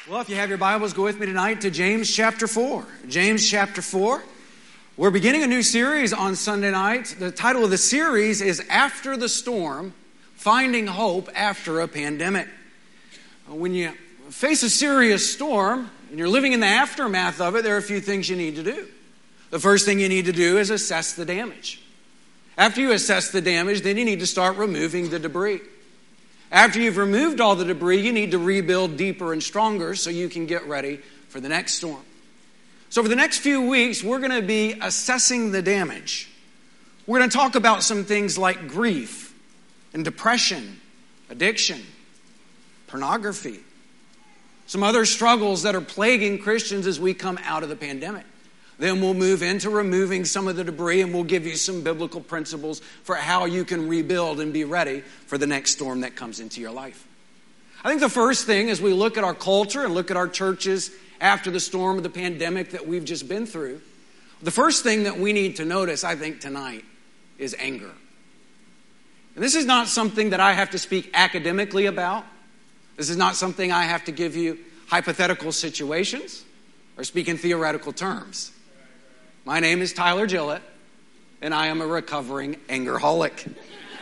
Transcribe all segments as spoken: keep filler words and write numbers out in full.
Well, if you have your Bibles, go with me tonight to James chapter four. James chapter four. We're beginning a new series on Sunday night. The title of the series is After the Storm, Finding Hope After a Pandemic. When you face a serious storm and you're living in the aftermath of it, there are a few things you need to do. The first thing you need to do is assess the damage. After you assess the damage, then you need to start removing the debris. After you've removed all the debris, you need to rebuild deeper and stronger so you can get ready for the next storm. So for the next few weeks, we're going to be assessing the damage. We're going to talk about some things like grief and depression, addiction, pornography, some other struggles that are plaguing Christians as we come out of the pandemic. Then we'll move into removing some of the debris, and we'll give you some biblical principles for how you can rebuild and be ready for the next storm that comes into your life. I think the first thing as we look at our culture and look at our churches after the storm of the pandemic that we've just been through, the first thing that we need to notice, I think, tonight is anger. And this is not something that I have to speak academically about. This is not something I have to give you hypothetical situations or speak in theoretical terms. My name is Tyler Gillett, and I am a recovering angerholic.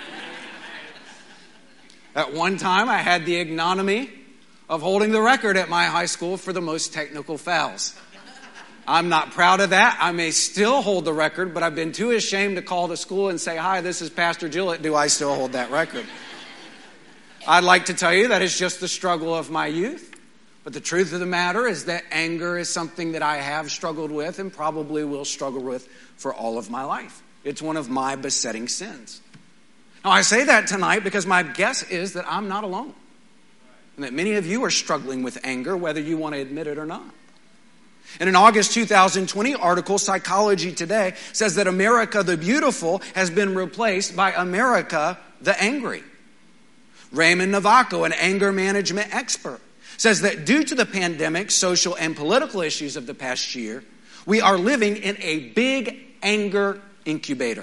At one time, I had the ignominy of holding the record at my high school for the most technical fouls. I'm not proud of that. I may still hold the record, but I've been too ashamed to call the school and say, "Hi, this is Pastor Gillett. Do I still hold that record?" I'd like to tell you that it's just the struggle of my youth. But the truth of the matter is that anger is something that I have struggled with and probably will struggle with for all of my life. It's one of my besetting sins. Now, I say that tonight because my guess is that I'm not alone. And that many of you are struggling with anger, whether you want to admit it or not. In an August two thousand twenty article, Psychology Today says that America the Beautiful has been replaced by America the Angry. Raymond Navaco, an anger management expert, says that due to the pandemic, social and political issues of the past year, we are living in a big anger incubator.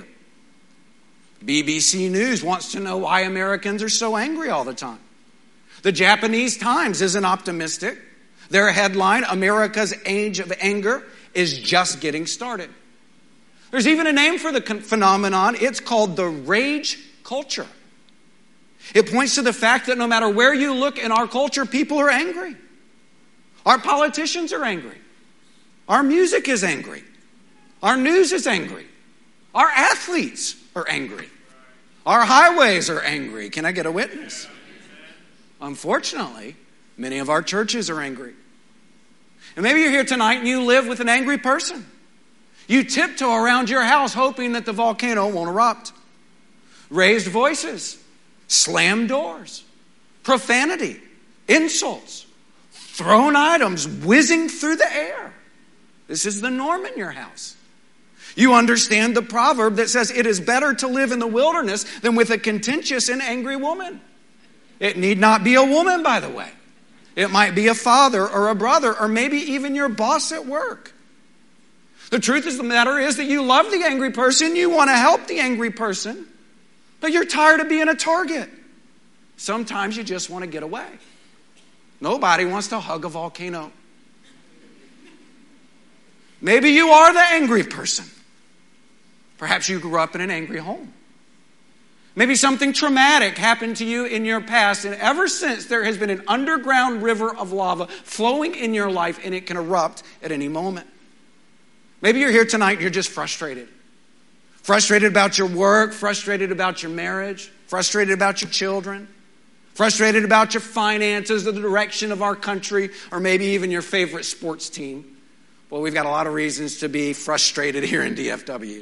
B B C News wants to know why Americans are so angry all the time. The Japanese Times isn't optimistic. Their headline, "America's Age of Anger is just getting started." There's even a name for the phenomenon. It's called the rage culture. It points to the fact that no matter where you look in our culture, people are angry. Our politicians are angry. Our music is angry. Our news is angry. Our athletes are angry. Our highways are angry. Can I get a witness? Unfortunately, many of our churches are angry. And maybe you're here tonight and you live with an angry person. You tiptoe around your house hoping that the volcano won't erupt. Raised voices. Slam doors, profanity, insults, thrown items whizzing through the air. This is the norm in your house. You understand the proverb that says it is better to live in the wilderness than with a contentious and angry woman. It need not be a woman, by the way. It might be a father or a brother or maybe even your boss at work. The truth of the matter is that you love the angry person, you want to help the angry person, but you're tired of being a target. Sometimes you just want to get away. Nobody wants to hug a volcano. Maybe you are the angry person. Perhaps you grew up in an angry home. Maybe something traumatic happened to you in your past, and ever since there has been an underground river of lava flowing in your life, and it can erupt at any moment. Maybe you're here tonight and you're just frustrated. Frustrated about your work, frustrated about your marriage, frustrated about your children, frustrated about your finances, the direction of our country, or maybe even your favorite sports team. Well, we've got a lot of reasons to be frustrated here in D F W.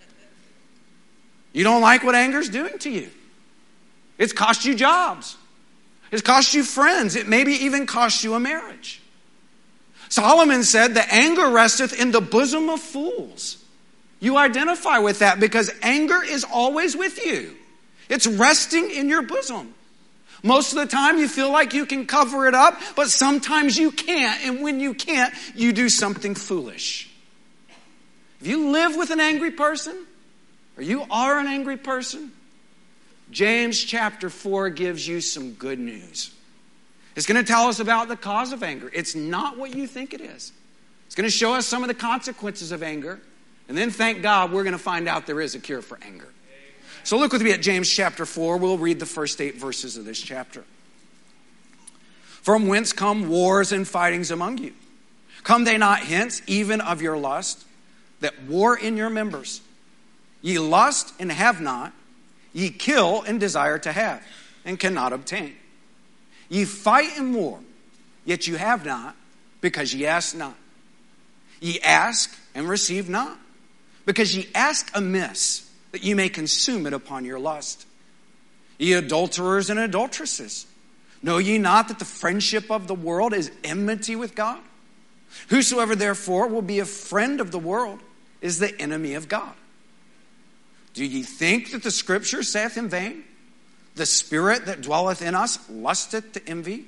You don't like what anger's doing to you. It's cost you jobs. It's cost you friends. It maybe even cost you a marriage. Solomon said that anger resteth in the bosom of fools. You identify with that because anger is always with you. It's resting in your bosom. Most of the time you feel like you can cover it up, but sometimes you can't. And when you can't, you do something foolish. If you live with an angry person, or you are an angry person, James chapter four gives you some good news. It's going to tell us about the cause of anger. It's not what you think it is. It's going to show us some of the consequences of anger. And then, thank God, we're going to find out there is a cure for anger. So look with me at James chapter four. We'll read the first eight verses of this chapter. From whence come wars and fightings among you? Come they not hence, even of your lust, that war in your members? Ye lust and have not, ye kill and desire to have, and cannot obtain. Ye fight and war, yet you have not, because ye ask not. Ye ask and receive not, because ye ask amiss, that ye may consume it upon your lust. Ye adulterers and adulteresses, know ye not that the friendship of the world is enmity with God? Whosoever therefore will be a friend of the world is the enemy of God. Do ye think that the scripture saith in vain, the spirit that dwelleth in us lusteth to envy?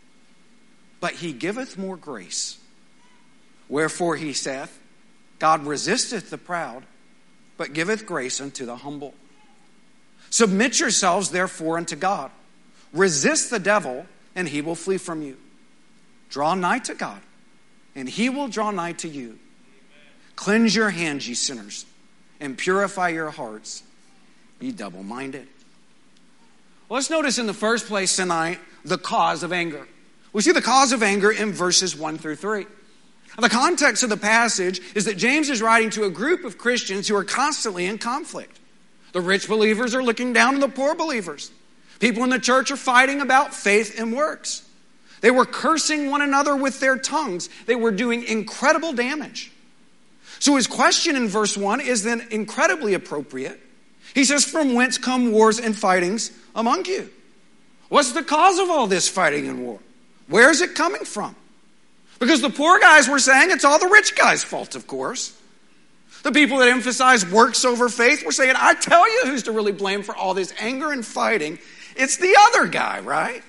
But he giveth more grace. Wherefore he saith, God resisteth the proud, but giveth grace unto the humble. Submit yourselves therefore unto God. Resist the devil, and he will flee from you. Draw nigh to God, and he will draw nigh to you. Amen. Cleanse your hands, ye sinners, and purify your hearts, ye double-minded. Well, let's notice in the first place tonight the cause of anger. We see the cause of anger in verses one through three. Now, the context of the passage is that James is writing to a group of Christians who are constantly in conflict. The rich believers are looking down on the poor believers. People in the church are fighting about faith and works. They were cursing one another with their tongues. They were doing incredible damage. So his question in verse one is then incredibly appropriate. He says, from whence come wars and fightings among you? What's the cause of all this fighting and war? Where is it coming from? Because the poor guys were saying it's all the rich guys' fault, of course. The people that emphasize works over faith were saying, I tell you who's to really blame for all this anger and fighting. It's the other guy, right?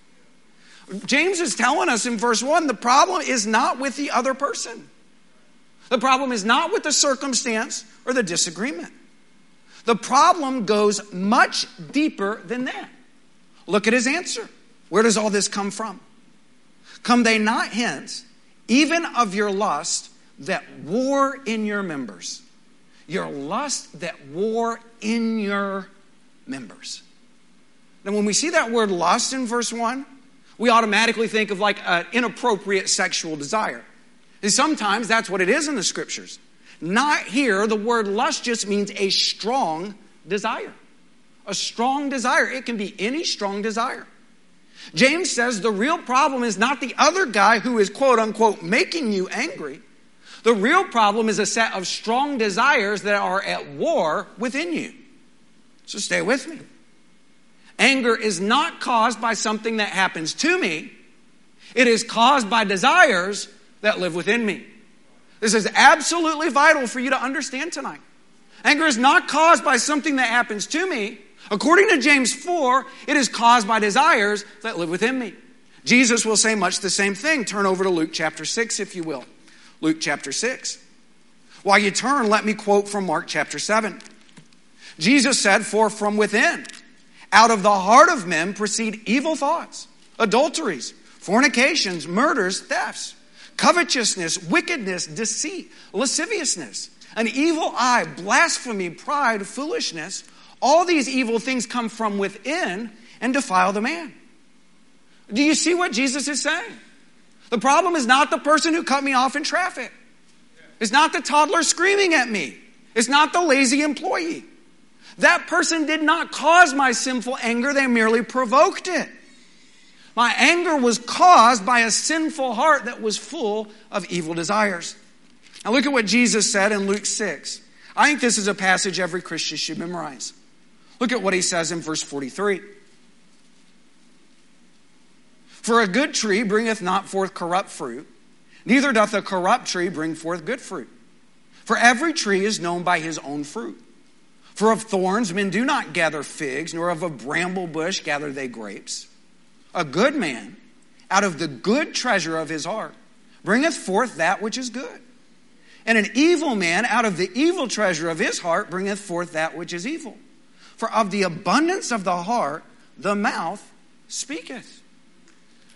James is telling us in verse one, the problem is not with the other person. The problem is not with the circumstance or the disagreement. The problem goes much deeper than that. Look at his answer. Where does all this come from? Come they not hence, even of your lust that war in your members. Your lust that war in your members. Now, when we see that word lust in verse one, we automatically think of like an inappropriate sexual desire. And sometimes that's what it is in the scriptures. Not here, the word lust just means a strong desire. A strong desire. It can be any strong desire. James says the real problem is not the other guy who is quote unquote making you angry. The real problem is a set of strong desires that are at war within you. So stay with me. Anger is not caused by something that happens to me. It is caused by desires that live within me. This is absolutely vital for you to understand tonight. Anger is not caused by something that happens to me. According to James four, it is caused by desires that live within me. Jesus will say much the same thing. Turn over to Luke chapter six, if you will. Luke chapter six. While you turn, let me quote from Mark chapter seven. Jesus said, for from within, out of the heart of men proceed evil thoughts, adulteries, fornications, murders, thefts, covetousness, wickedness, deceit, lasciviousness, an evil eye, blasphemy, pride, foolishness. All these evil things come from within and defile the man. Do you see what Jesus is saying? The problem is not the person who cut me off in traffic. It's not the toddler screaming at me. It's not the lazy employee. That person did not cause my sinful anger. They merely provoked it. My anger was caused by a sinful heart that was full of evil desires. Now look at what Jesus said in Luke six. I think this is a passage every Christian should memorize. Look at what he says in verse forty-three. For a good tree bringeth not forth corrupt fruit, neither doth a corrupt tree bring forth good fruit. For every tree is known by his own fruit. For of thorns men do not gather figs, nor of a bramble bush gather they grapes. A good man, out of the good treasure of his heart, bringeth forth that which is good. And an evil man, out of the evil treasure of his heart, bringeth forth that which is evil. For of the abundance of the heart, the mouth speaketh.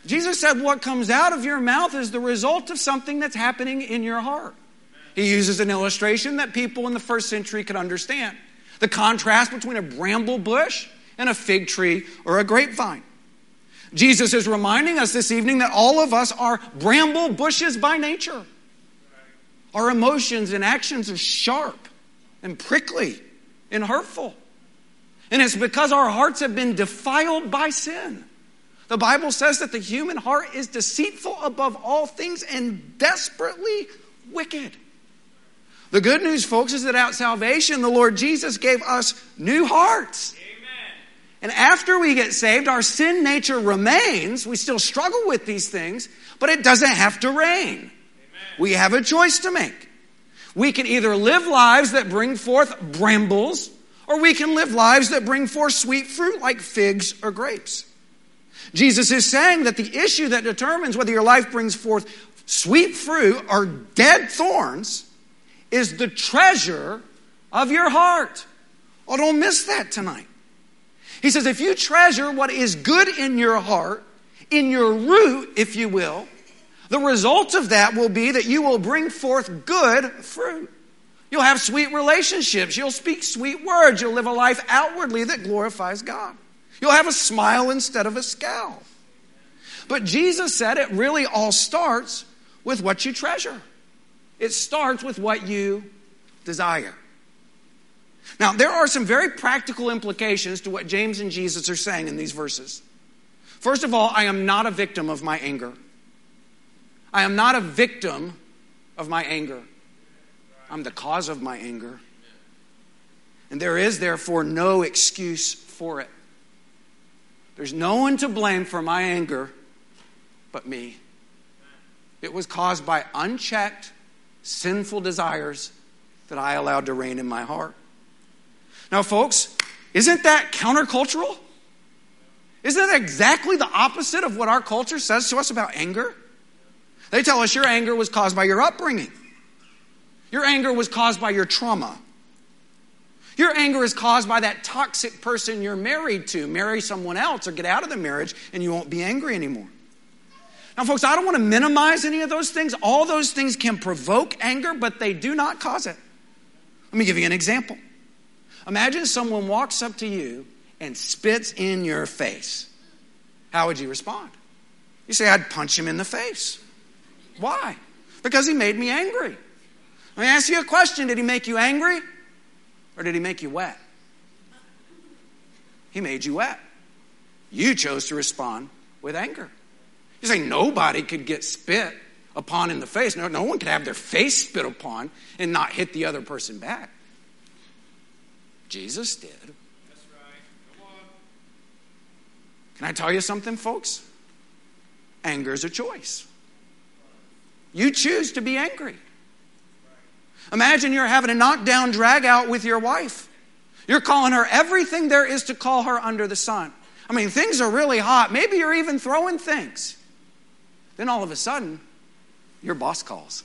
Jesus said what comes out of your mouth is the result of something that's happening in your heart. He uses an illustration that people in the first century could understand. The contrast between a bramble bush and a fig tree or a grapevine. Jesus is reminding us this evening that all of us are bramble bushes by nature. Our emotions and actions are sharp and prickly and hurtful. And it's because our hearts have been defiled by sin. The Bible says that the human heart is deceitful above all things and desperately wicked. The good news, folks, is that at salvation, the Lord Jesus gave us new hearts. Amen. And after we get saved, our sin nature remains. We still struggle with these things, but it doesn't have to reign. Amen. We have a choice to make. We can either live lives that bring forth brambles, or we can live lives that bring forth sweet fruit like figs or grapes. Jesus is saying that the issue that determines whether your life brings forth sweet fruit or dead thorns is the treasure of your heart. Oh, don't miss that tonight. He says if you treasure what is good in your heart, in your root, if you will, the result of that will be that you will bring forth good fruit. You'll have sweet relationships. You'll speak sweet words. You'll live a life outwardly that glorifies God. You'll have a smile instead of a scowl. But Jesus said it really all starts with what you treasure. It starts with what you desire. Now, there are some very practical implications to what James and Jesus are saying in these verses. First of all, I am not a victim of my anger. I am not a victim of my anger. I'm the cause of my anger. And there is, therefore, no excuse for it. There's no one to blame for my anger but me. It was caused by unchecked, sinful desires that I allowed to reign in my heart. Now, folks, isn't that countercultural? Isn't that exactly the opposite of what our culture says to us about anger? They tell us your anger was caused by your upbringing. Your anger was caused by your trauma. Your anger is caused by that toxic person you're married to. Marry someone else or get out of the marriage and you won't be angry anymore. Now, folks, I don't want to minimize any of those things. All those things can provoke anger, but they do not cause it. Let me give you an example. Imagine someone walks up to you and spits in your face. How would you respond? You say, I'd punch him in the face. Why? Because he made me angry. Let me ask you a question. Did he make you angry? Or did he make you wet? He made you wet. You chose to respond with anger. You say nobody could get spit upon in the face. No, no one could have their face spit upon and not hit the other person back. Jesus did. That's right. Come on. Can I tell you something, folks? Anger is a choice. You choose to be angry. Imagine you're having a knockdown drag out with your wife. You're calling her everything there is to call her under the sun. I mean, things are really hot. Maybe you're even throwing things. Then all of a sudden, your boss calls.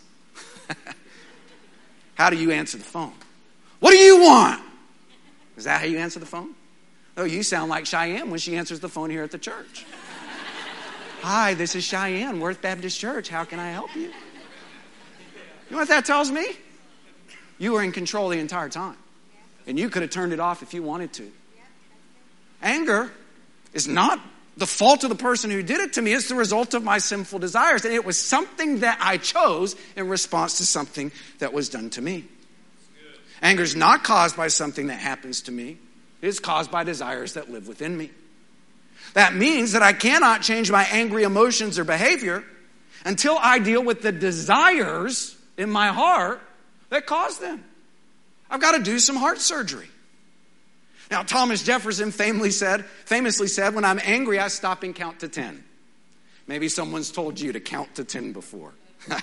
How do you answer the phone? What do you want? Is that how you answer the phone? Oh, you sound like Cheyenne when she answers the phone here at the church. Hi, this is Cheyenne, Worth Baptist Church. How can I help you? You know what that tells me? You were in control the entire time. And you could have turned it off if you wanted to. Anger is not the fault of the person who did it to me. It's the result of my sinful desires. And it was something that I chose in response to something that was done to me. Anger is not caused by something that happens to me. It is caused by desires that live within me. That means that I cannot change my angry emotions or behavior until I deal with the desires in my heart that cause them. I've got to do some heart surgery. Now, Thomas Jefferson famously said, famously said, when I'm angry, I stop and count to ten. Maybe someone's told you to count to ten before.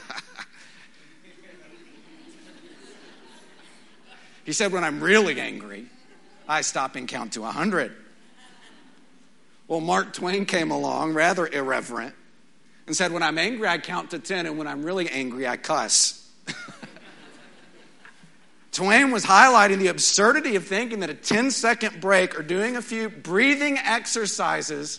He said, when I'm really angry, I stop and count to one hundred. Well, Mark Twain came along, rather irreverent, and said, when I'm angry, I count to ten, and when I'm really angry, I cuss. Twain was highlighting the absurdity of thinking that a ten-second break or doing a few breathing exercises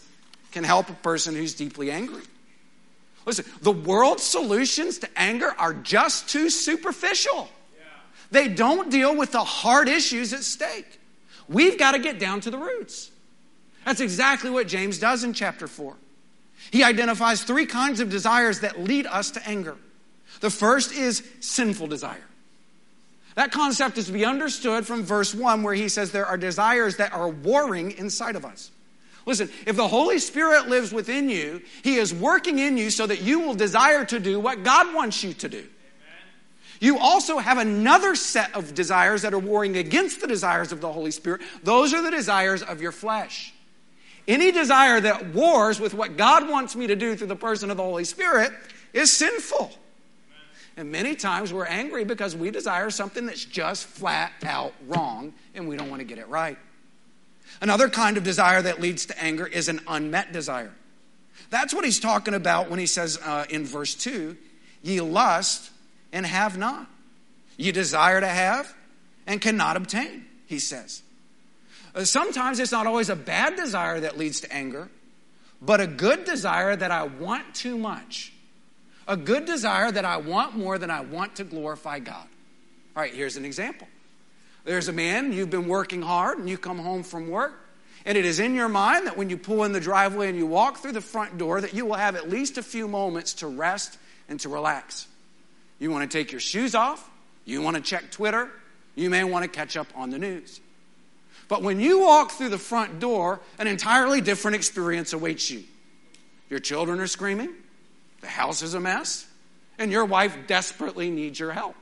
can help a person who's deeply angry. Listen, the world's solutions to anger are just too superficial. Yeah. They don't deal with the hard issues at stake. We've got to get down to the roots. That's exactly what James does in chapter four. He identifies three kinds of desires that lead us to anger. The first is sinful desire. That concept is to be understood from verse one, where he says there are desires that are warring inside of us. Listen, if the Holy Spirit lives within you, he is working in you so that you will desire to do what God wants you to do. Amen. You also have another set of desires that are warring against the desires of the Holy Spirit. Those are the desires of your flesh. Any desire that wars with what God wants me to do through the person of the Holy Spirit is sinful. Amen. And many times we're angry because we desire something that's just flat out wrong and we don't want to get it right. Another kind of desire that leads to anger is an unmet desire. That's what he's talking about when he says uh, in verse two, ye lust and have not. You desire to have and cannot obtain, he says. Uh, sometimes it's not always a bad desire that leads to anger, but a good desire that I want too much. A good desire that I want more than I want to glorify God. All right, here's an example. There's a man, you've been working hard, and you come home from work, and it is in your mind that when you pull in the driveway and you walk through the front door, that you will have at least a few moments to rest and to relax. You want to take your shoes off, you want to check Twitter, you may want to catch up on the news. But when you walk through the front door, an entirely different experience awaits you. Your children are screaming, the house is a mess, and your wife desperately needs your help.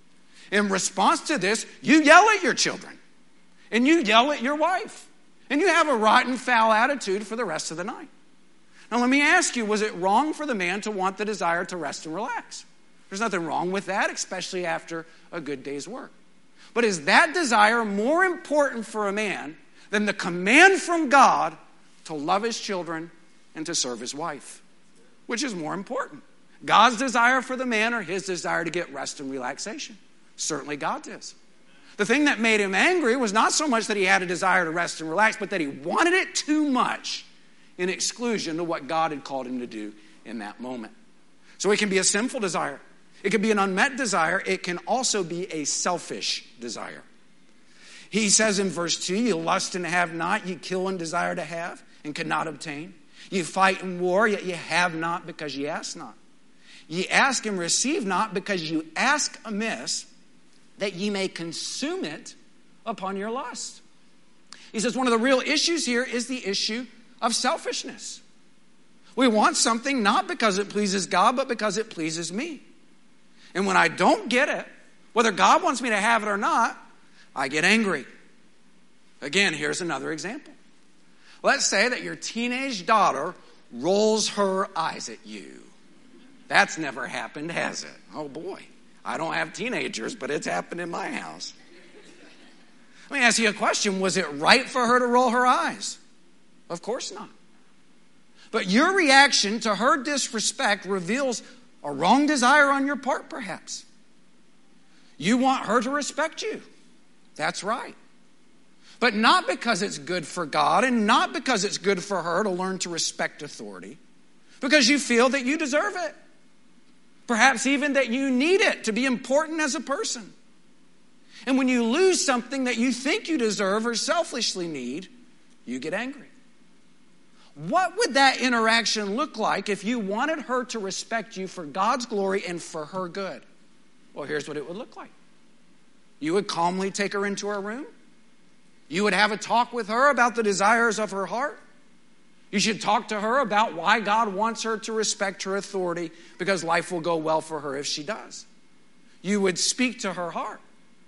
In response to this, you yell at your children, and you yell at your wife, and you have a rotten, foul attitude for the rest of the night. Now let me ask you, was it wrong for the man to want the desire to rest and relax? There's nothing wrong with that, especially after a good day's work. But is that desire more important for a man than the command from God to love his children and to serve his wife? Which is more important? God's desire for the man or his desire to get rest and relaxation? Certainly God's is. The thing that made him angry was not so much that he had a desire to rest and relax, but that he wanted it too much in exclusion to what God had called him to do in that moment. So it can be a sinful desire. It can be an unmet desire. It can also be a selfish desire. He says in verse two, you lust and have not, you kill and desire to have and cannot obtain. You fight and war, yet you have not because ye ask not. Ye ask and receive not because you ask amiss, that ye may consume it upon your lust. He says one of the real issues here is the issue of selfishness. We want something not because it pleases God, but because it pleases me. And when I don't get it, whether God wants me to have it or not, I get angry. Again, here's another example. Let's say that your teenage daughter rolls her eyes at you. That's never happened, has it? Oh boy. I don't have teenagers, but it's happened in my house. Let me ask you a question. Was it right for her to roll her eyes? Of course not. But your reaction to her disrespect reveals a wrong desire on your part, perhaps. You want her to respect you. That's right. But not because it's good for God and not because it's good for her to learn to respect authority, because you feel that you deserve it. Perhaps even that you need it to be important as a person. And when you lose something that you think you deserve or selfishly need, you get angry. What would that interaction look like if you wanted her to respect you for God's glory and for her good? Well, here's what it would look like. You would calmly take her into her room. You would have a talk with her about the desires of her heart. You should talk to her about why God wants her to respect her authority, because life will go well for her if she does. You would speak to her heart.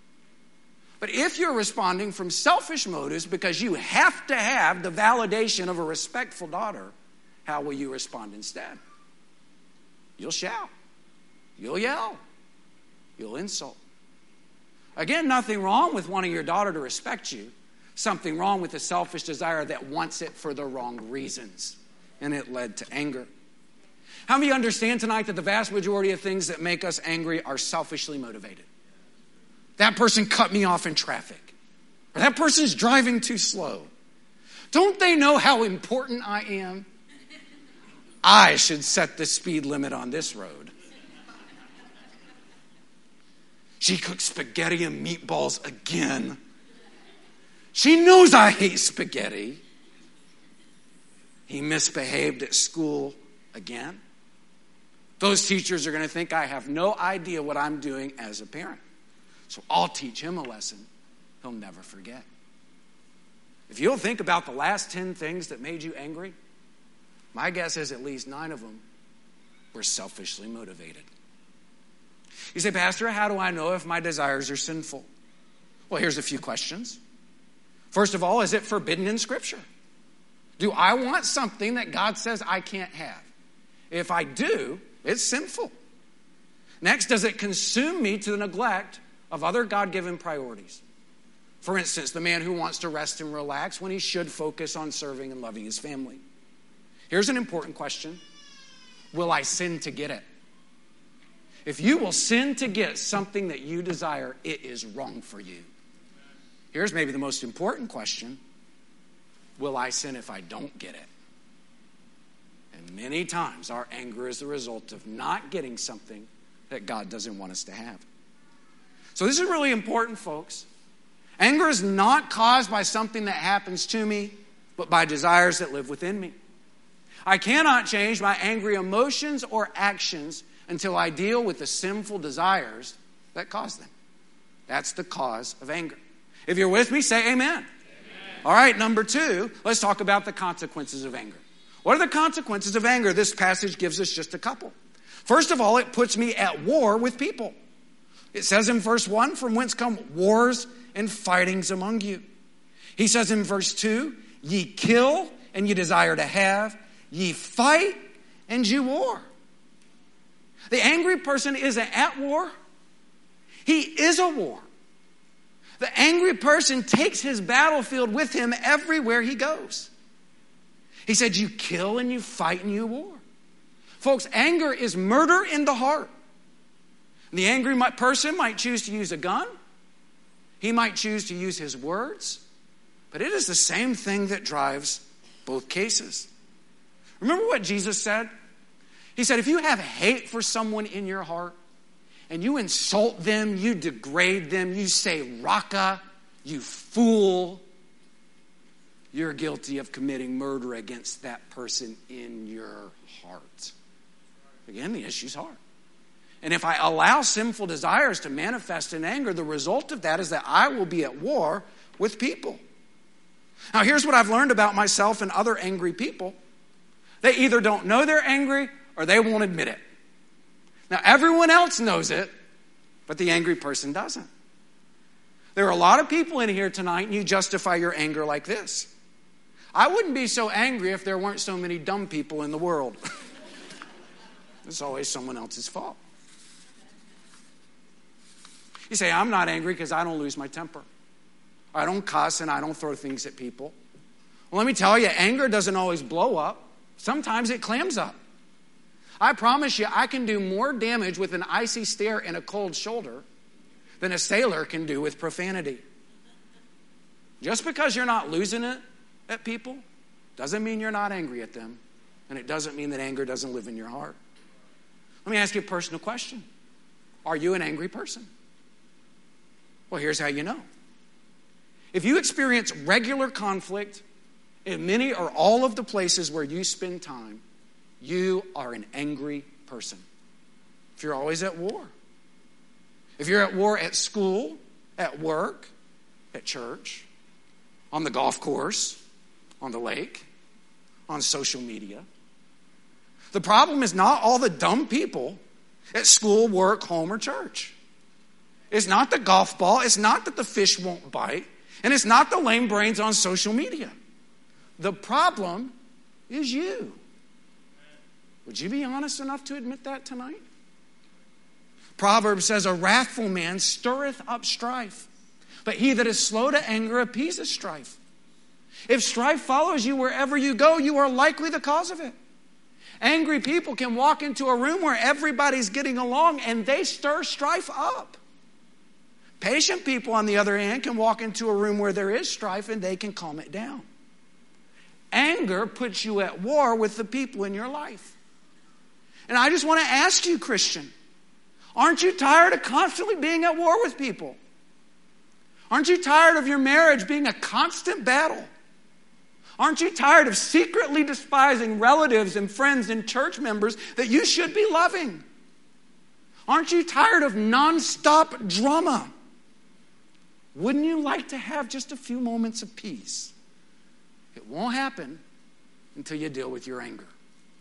But if you're responding from selfish motives because you have to have the validation of a respectful daughter, how will you respond instead? You'll shout. You'll yell. You'll insult. Again, nothing wrong with wanting your daughter to respect you. Something wrong with a selfish desire that wants it for the wrong reasons. And it led to anger. How many understand tonight that the vast majority of things that make us angry are selfishly motivated? That person cut me off in traffic. Or that person's driving too slow. Don't they know how important I am? I should set the speed limit on this road. She cooks spaghetti and meatballs again. She knows I hate spaghetti. He misbehaved at school again. Those teachers are going to think I have no idea what I'm doing as a parent. So I'll teach him a lesson he'll never forget. If you'll think about the last ten things that made you angry, my guess is at least nine of them were selfishly motivated. You say, Pastor, how do I know if my desires are sinful? Well, here's a few questions. First of all, is it forbidden in Scripture? Do I want something that God says I can't have? If I do, it's sinful. Next, does it consume me to the neglect of other God-given priorities? For instance, the man who wants to rest and relax when he should focus on serving and loving his family. Here's an important question. Will I sin to get it? If you will sin to get something that you desire, it is wrong for you. Here's maybe the most important question. Will I sin if I don't get it? And many times our anger is the result of not getting something that God doesn't want us to have. So this is really important, folks. Anger is not caused by something that happens to me, but by desires that live within me. I cannot change my angry emotions or actions until I deal with the sinful desires that cause them. That's the cause of anger. If you're with me, say amen. Amen. All right, number two, let's talk about the consequences of anger. What are the consequences of anger? This passage gives us just a couple. First of all, it puts me at war with people. It says in verse one, from whence come wars and fightings among you. He says in verse two, ye kill and ye desire to have, ye fight and ye war. The angry person isn't at war. He is a war. The angry person takes his battlefield with him everywhere he goes. He said, you kill and you fight and you war. Folks, anger is murder in the heart. The angry person might choose to use a gun. He might choose to use his words. But it is the same thing that drives both cases. Remember what Jesus said? He said, if you have hate for someone in your heart, and you insult them, you degrade them, you say raka, you fool, you're guilty of committing murder against that person in your heart. Again, the issue's heart. And if I allow sinful desires to manifest in anger, the result of that is that I will be at war with people. Now, here's what I've learned about myself and other angry people. They either don't know they're angry or they won't admit it. Now, everyone else knows it, but the angry person doesn't. There are a lot of people in here tonight, and you justify your anger like this. I wouldn't be so angry if there weren't so many dumb people in the world. It's always someone else's fault. You say, I'm not angry because I don't lose my temper. I don't cuss and I don't throw things at people. Well, let me tell you, anger doesn't always blow up. Sometimes it clams up. I promise you, I can do more damage with an icy stare and a cold shoulder than a sailor can do with profanity. Just because you're not losing it at people doesn't mean you're not angry at them. And it doesn't mean that anger doesn't live in your heart. Let me ask you a personal question. Are you an angry person? Well, here's how you know. If you experience regular conflict in many or all of the places where you spend time, you are an angry person. If you're always at war. If you're at war at school, at work, at church, on the golf course, on the lake, on social media. The problem is not all the dumb people at school, work, home, or church. It's not the golf ball. It's not that the fish won't bite. And it's not the lame brains on social media. The problem is you. Would you be honest enough to admit that tonight? Proverbs says, a wrathful man stirreth up strife, but he that is slow to anger appeaseth strife. If strife follows you wherever you go, you are likely the cause of it. Angry people can walk into a room where everybody's getting along and they stir strife up. Patient people, on the other hand, can walk into a room where there is strife and they can calm it down. Anger puts you at war with the people in your life. And I just want to ask you, Christian, aren't you tired of constantly being at war with people? Aren't you tired of your marriage being a constant battle? Aren't you tired of secretly despising relatives and friends and church members that you should be loving? Aren't you tired of nonstop drama? Wouldn't you like to have just a few moments of peace? It won't happen until you deal with your anger.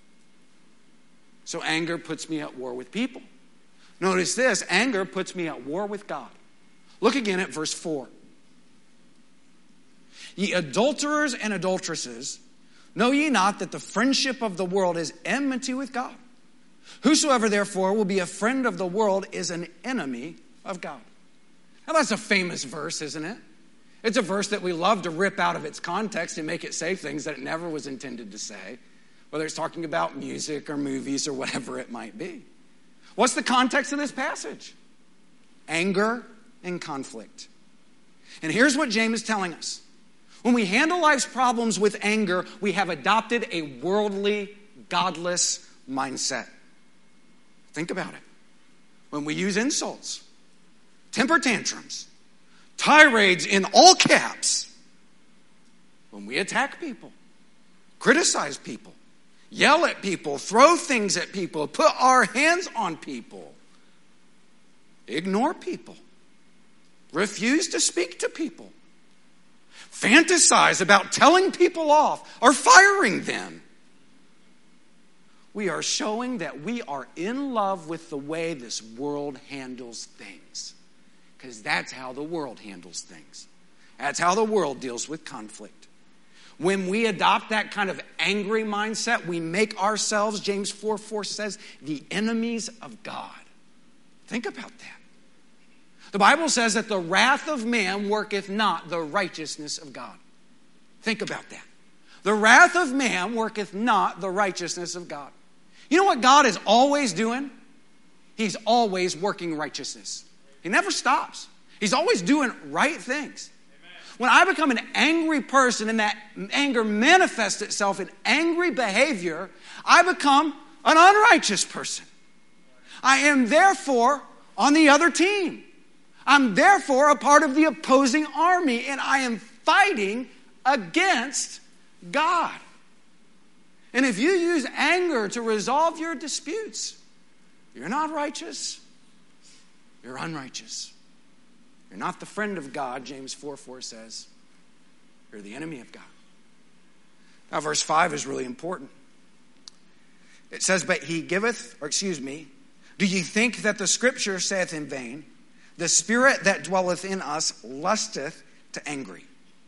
So anger puts me at war with people. Notice this, anger puts me at war with God. Look again at verse four. Ye adulterers and adulteresses, know ye not that the friendship of the world is enmity with God? Whosoever therefore will be a friend of the world is an enemy of God. Now that's a famous verse, isn't it? It's a verse that we love to rip out of its context and make it say things that it never was intended to say, whether it's talking about music or movies or whatever it might be. What's the context of this passage? Anger and conflict. And here's what James is telling us. When we handle life's problems with anger, we have adopted a worldly, godless mindset. Think about it. When we use insults, temper tantrums, tirades in all caps, when we attack people, criticize people, yell at people, throw things at people, put our hands on people, ignore people, refuse to speak to people, fantasize about telling people off or firing them, we are showing that we are in love with the way this world handles things. Because that's how the world handles things. That's how the world deals with conflict. When we adopt that kind of angry mindset, we make ourselves, James four four says, the enemies of God. Think about that. The Bible says that the wrath of man worketh not the righteousness of God. Think about that. The wrath of man worketh not the righteousness of God. You know what God is always doing? He's always working righteousness. He never stops. He's always doing right things. Amen. When I become an angry person and that anger manifests itself in angry behavior, I become an unrighteous person. I am therefore on the other team. I'm therefore a part of the opposing army, and I am fighting against God. And if you use anger to resolve your disputes, you're not righteous. You're unrighteous. You're not the friend of God, James four four says. You're the enemy of God. Now, verse five is really important. It says, but he giveth, or excuse me, do ye think that the scripture saith in vain, the spirit that dwelleth in us lusteth to angry,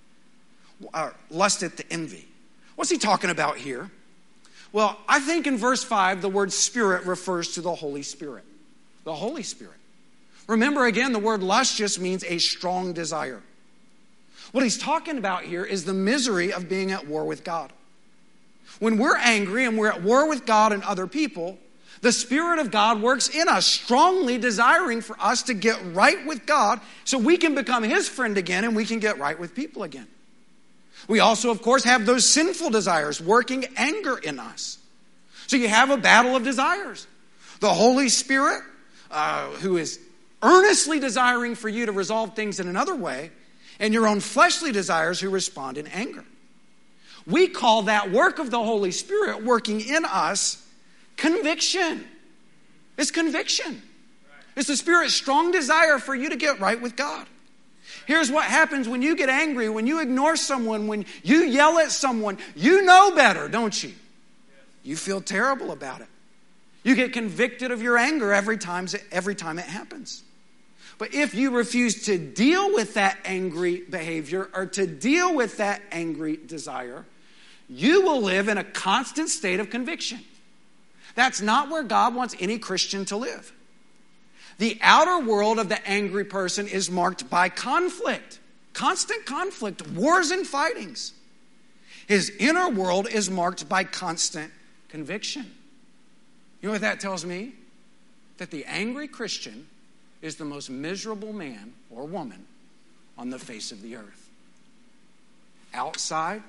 or lusteth to envy? What's he talking about here? Well, I think in verse five, the word spirit refers to the Holy Spirit. The Holy Spirit. Remember again, the word lust just means a strong desire. What he's talking about here is the misery of being at war with God. When we're angry and we're at war with God and other people, the Spirit of God works in us, strongly desiring for us to get right with God so we can become His friend again and we can get right with people again. We also, of course, have those sinful desires working anger in us. So you have a battle of desires. The Holy Spirit, uh, who is earnestly desiring for you to resolve things in another way, and your own fleshly desires who respond in anger. We call that work of the Holy Spirit working in us conviction. It's conviction. It's the Spirit's strong desire for you to get right with God. Here's what happens when you get angry, when you ignore someone, when you yell at someone. You know better, don't you? You feel terrible about it. You get convicted of your anger every time, every time it happens. But if you refuse to deal with that angry behavior or to deal with that angry desire, you will live in a constant state of conviction. That's not where God wants any Christian to live. The outer world of the angry person is marked by conflict, constant conflict, wars and fightings. His inner world is marked by constant conviction. You know what that tells me? That the angry Christian is the most miserable man or woman on the face of the earth. Outside,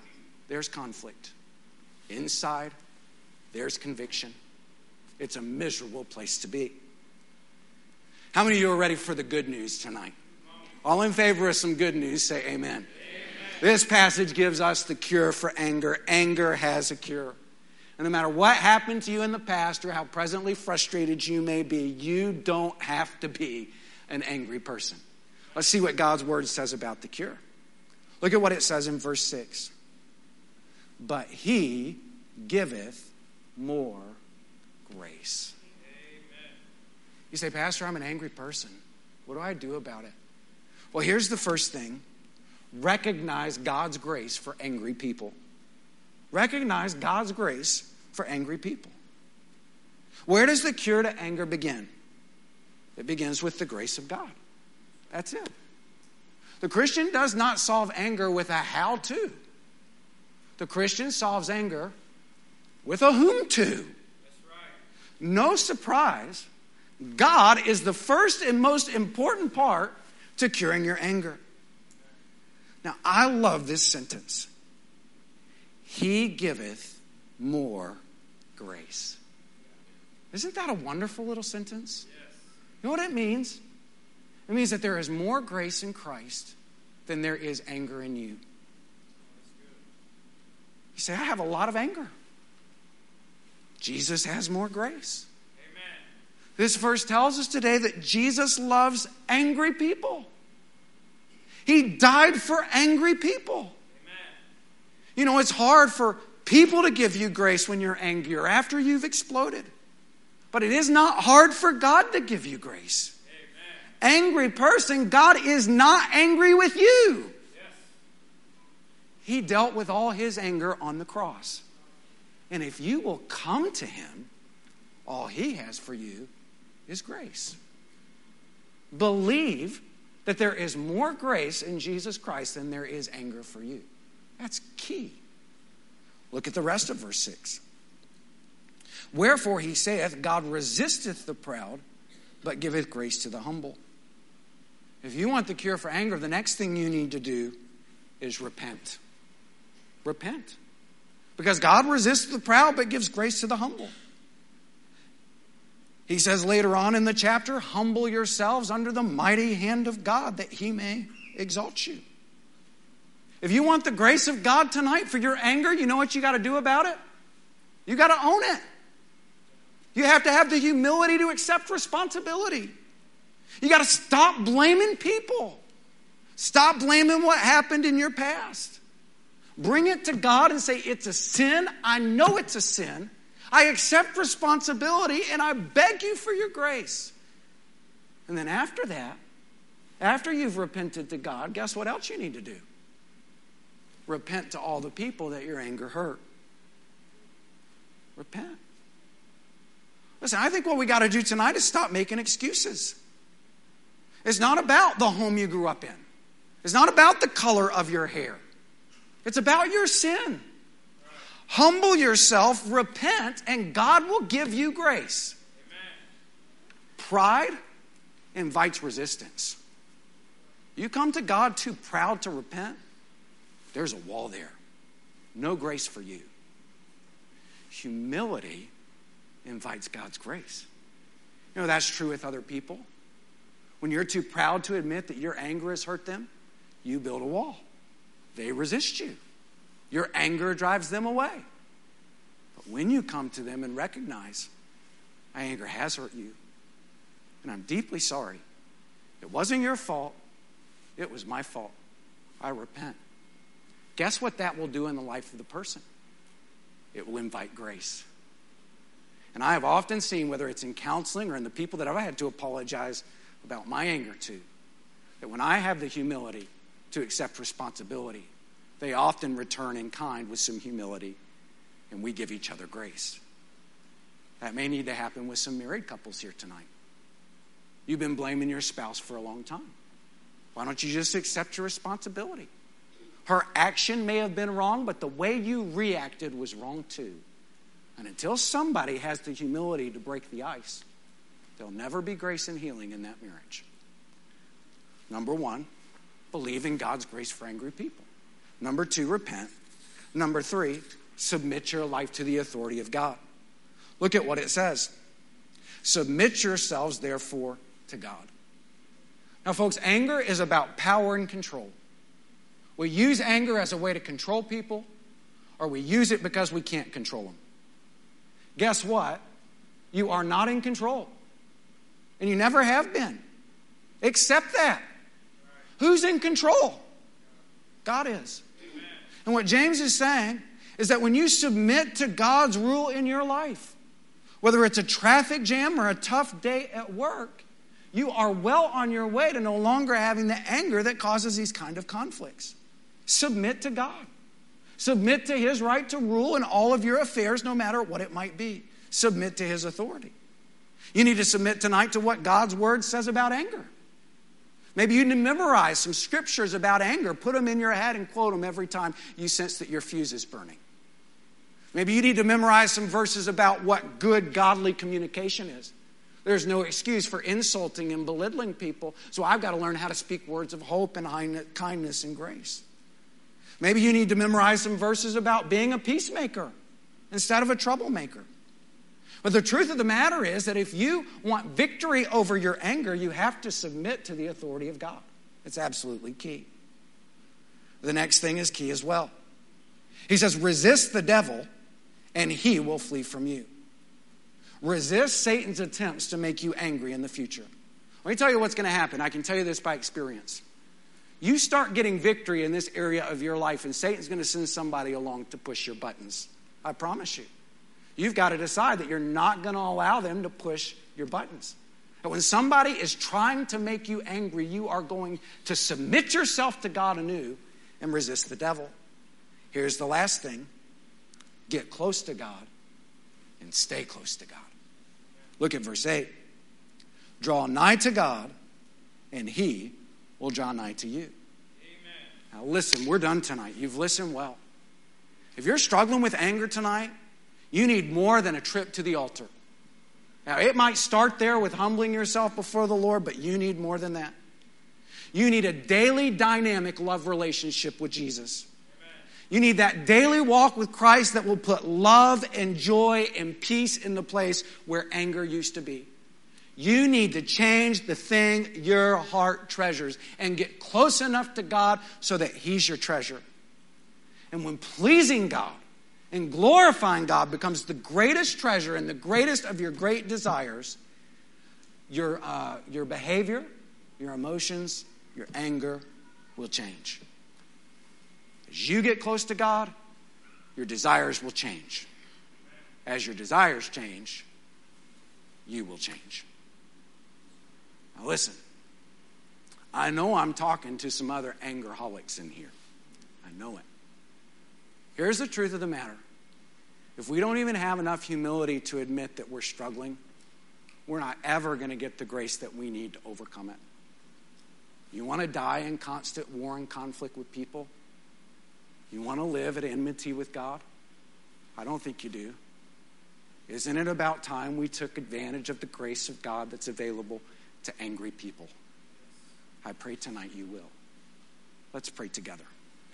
there's conflict. Inside, there's conviction. It's a miserable place to be. How many of you are ready for the good news tonight? All in favor of some good news, say amen. Amen. This passage gives us the cure for anger. Anger has a cure. And no matter what happened to you in the past or how presently frustrated you may be, you don't have to be an angry person. Let's see what God's word says about the cure. Look at what it says in verse six. But he giveth more grace. Amen. You say, Pastor, I'm an angry person. What do I do about it? Well, here's the first thing. Recognize God's grace for angry people. Recognize God's grace for angry people. Where does the cure to anger begin? It begins with the grace of God. That's it. The Christian does not solve anger with a how-to. The Christian solves anger with a whom-to. That's right. No surprise, God is the first and most important part to curing your anger. Now, I love this sentence. He giveth more grace. Isn't that a wonderful little sentence? Yes. You know what it means? It means that there is more grace in Christ than there is anger in you. You say, I have a lot of anger. Jesus has more grace. Amen. This verse tells us today that Jesus loves angry people. He died for angry people. Amen. You know, it's hard for people to give you grace when you're angry or after you've exploded. But it is not hard for God to give you grace. Amen. Angry person, God is not angry with you. Yes. He dealt with all his anger on the cross. And if you will come to him, all he has for you is grace. Believe that there is more grace in Jesus Christ than there is anger for you. That's key. Look at the rest of verse six. Wherefore he saith, God resisteth the proud, but giveth grace to the humble. If you want the cure for anger, the next thing you need to do is repent. Repent. Because God resists the proud, but gives grace to the humble. He says later on in the chapter, humble yourselves under the mighty hand of God, that he may exalt you. If you want the grace of God tonight for your anger, you know what you got to do about it? You got to own it. You have to have the humility to accept responsibility. You got to stop blaming people. Stop blaming what happened in your past. Bring it to God and say, it's a sin. I know it's a sin. I accept responsibility and I beg you for your grace. And then after that, after you've repented to God, guess what else you need to do? Repent to all the people that your anger hurt. Repent. Listen, I think what we got to do tonight is stop making excuses. It's not about the home you grew up in. It's not about the color of your hair. It's about your sin. Humble yourself, repent, and God will give you grace. Amen. Pride invites resistance. You come to God too proud to repent, there's a wall there. No grace for you. Humility invites God's grace. You know, that's true with other people. When you're too proud to admit that your anger has hurt them, you build a wall. They resist you. Your anger drives them away. But when you come to them and recognize, my anger has hurt you, and I'm deeply sorry. It wasn't your fault. It was my fault. I repent. Guess what that will do in the life of the person? It will invite grace. And I have often seen, whether it's in counseling or in the people that I've had to apologize about my anger to, that when I have the humility to accept responsibility, they often return in kind with some humility, and we give each other grace. That may need to happen with some married couples here tonight. You've been blaming your spouse for a long time. Why don't you just accept your responsibility? Her action may have been wrong, but the way you reacted was wrong too. And until somebody has the humility to break the ice, there'll never be grace and healing in that marriage. Number one, believe in God's grace for angry people. Number two, repent. Number three, submit your life to the authority of God. Look at what it says. Submit yourselves, therefore, to God. Now, folks, anger is about power and control. We use anger as a way to control people, or we use it because we can't control them. Guess what? You are not in control. And you never have been. Accept that. Who's in control? God is. Amen. And what James is saying is that when you submit to God's rule in your life, whether it's a traffic jam or a tough day at work, you are well on your way to no longer having the anger that causes these kind of conflicts. Submit to God. Submit to His right to rule in all of your affairs, no matter what it might be. Submit to His authority. You need to submit tonight to what God's Word says about anger. Maybe you need to memorize some scriptures about anger. Put them in your head and quote them every time you sense that your fuse is burning. Maybe you need to memorize some verses about what good, godly communication is. There's no excuse for insulting and belittling people, so I've got to learn how to speak words of hope and kindness and grace. Maybe you need to memorize some verses about being a peacemaker instead of a troublemaker. But the truth of the matter is that if you want victory over your anger, you have to submit to the authority of God. It's absolutely key. The next thing is key as well. He says, resist the devil and he will flee from you. Resist Satan's attempts to make you angry in the future. Let me tell you what's going to happen. I can tell you this by experience. You start getting victory in this area of your life, and Satan's going to send somebody along to push your buttons. I promise you. You've got to decide that you're not going to allow them to push your buttons. And when somebody is trying to make you angry, you are going to submit yourself to God anew and resist the devil. Here's the last thing. Get close to God and stay close to God. Look at verse eight. Draw nigh to God, and He will draw nigh to you. Amen. Now listen, we're done tonight. You've listened well. If you're struggling with anger tonight, you need more than a trip to the altar. Now, it might start there with humbling yourself before the Lord, but you need more than that. You need a daily dynamic love relationship with Jesus. Amen. You need that daily walk with Christ that will put love and joy and peace in the place where anger used to be. You need to change the thing your heart treasures and get close enough to God so that He's your treasure. And when pleasing God and glorifying God becomes the greatest treasure and the greatest of your great desires, your, uh, your behavior, your emotions, your anger will change. As you get close to God, your desires will change. As your desires change, you will change. Now listen, I know I'm talking to some other angerholics in here. I know it. Here's the truth of the matter. If we don't even have enough humility to admit that we're struggling, we're not ever going to get the grace that we need to overcome it. You want to die in constant war and conflict with people? You want to live at enmity with God? I don't think you do. Isn't it about time we took advantage of the grace of God that's available to angry people? I pray tonight you will. Let's pray together.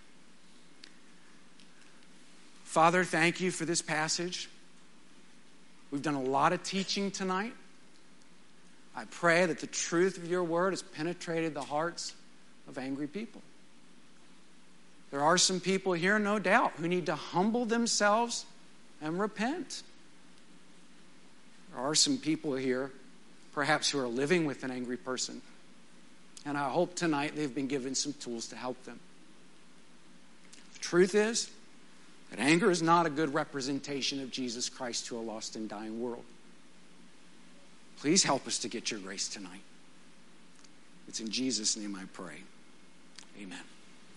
Father, thank you for this passage. We've done a lot of teaching tonight. I pray that the truth of your word has penetrated the hearts of angry people. There are some people here, no doubt, who need to humble themselves and repent. There are some people here, perhaps, who are living with an angry person. And I hope tonight they've been given some tools to help them. The truth is that anger is not a good representation of Jesus Christ to a lost and dying world. Please help us to get your grace tonight. It's in Jesus' name I pray. Amen.